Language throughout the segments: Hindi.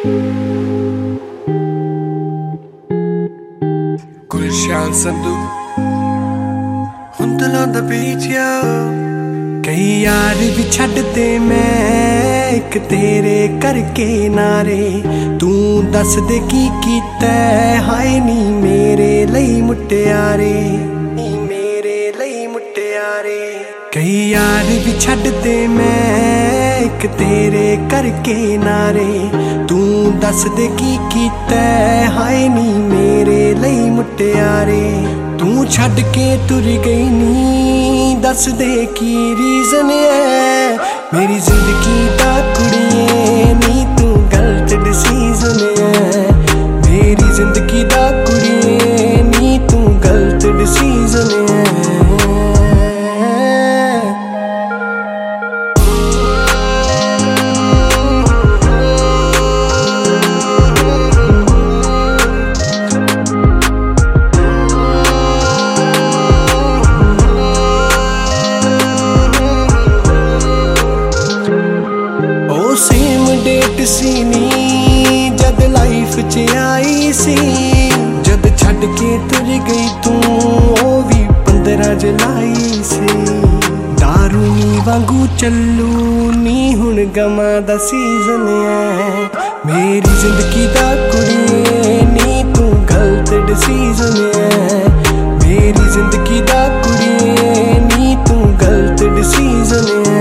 गुलशान संधू हुंदला दा बीचिया कई यार भी छड्डदे मैं एक तेरे करके नारे तू दस दे की कीता हाय नी मेरे लई मुटियारे मेरे लई मुटियारे कई यार भी छड्डदे मैं एक तेरे करके नारे तू दस दे की कीता हाय नी मेरे लई मुटियारे तू छड्ड के तुर गई नी दस दे की रीजन है मेरी जिंदगी दा कुड़िए नी तू गलत डिसीजन है मेरी जिंदगी दा कुड़िए नी तू गलत डिसीजन है सेम डेट सी नी जद लाइफ च आई सी जद छड्ड के तुर गई तू ओ भी 15 जुलाई सी दारू नी वांगू चलू नी हुण गमा दा सीजन है मेरी जिंदगी दा कुड़िए नी तू गलत डिसीजन है मेरी जिंदगी दा कुड़िए नी तू गलत डिसीजन है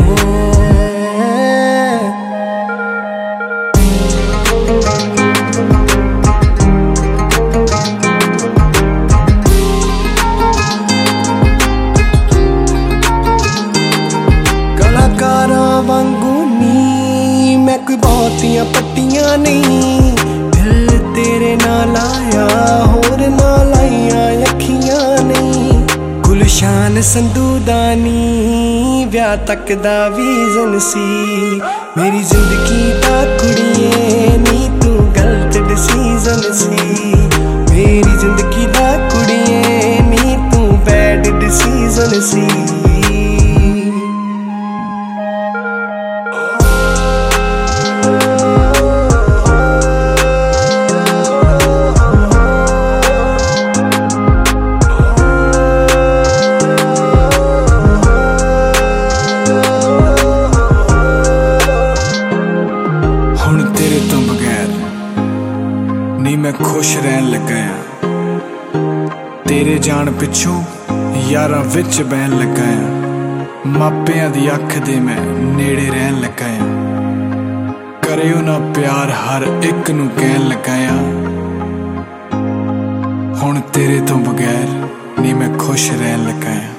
वांगू नी मैं कोई बहुतियां पट्टियां नहीं दिल तेरे नाल आया होर नाल आइयां अखियां नहीं गुलशान संधू दा नी ब्याह तक दा विजन सी मेरी जिंदगी दा कुड़िए नी तू गलत डिसीजन सी मेरी जिंदगी दा कुड़िए नी तू बैड डिसीजन सी नी मैं खुश रहन लगा तेरे जान पिछों यारां विच बहन लगा मापियां दी अख दे मैं नेड़े रहन लगा करियो ना प्यार हर एक नू कहन लगा हुण तेरे तो बगैर नी मैं खुश रहन लगा।